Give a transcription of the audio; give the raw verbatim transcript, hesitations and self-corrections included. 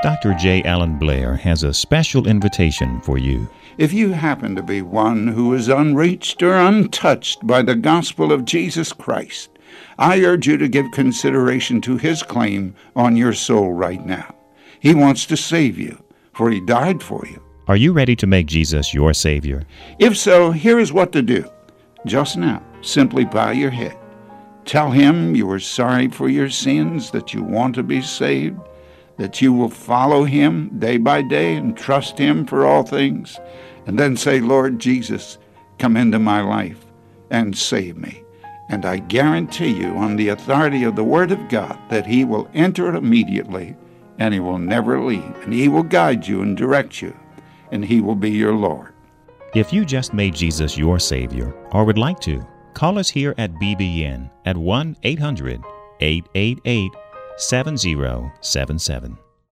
Doctor J. Allen Blair has a special invitation for you. If you happen to be one who is unreached or untouched by the gospel of Jesus Christ, I urge you to give consideration to his claim on your soul right now. He wants to save you, for he died for you. Are you ready to make Jesus your Savior? If so, here is what to do. Just now, simply bow your head. Tell him you are sorry for your sins, that you want to be saved, that you will follow him day by day and trust him for all things. And then say, Lord Jesus, come into my life and save me. And I guarantee you, on the authority of the Word of God, that he will enter it immediately, and he will never leave. And he will guide you and direct you, and he will be your Lord. If you just made Jesus your Savior or would like to, call us here at B B N at one eight hundred, eight eight eight, seven zero seven seven.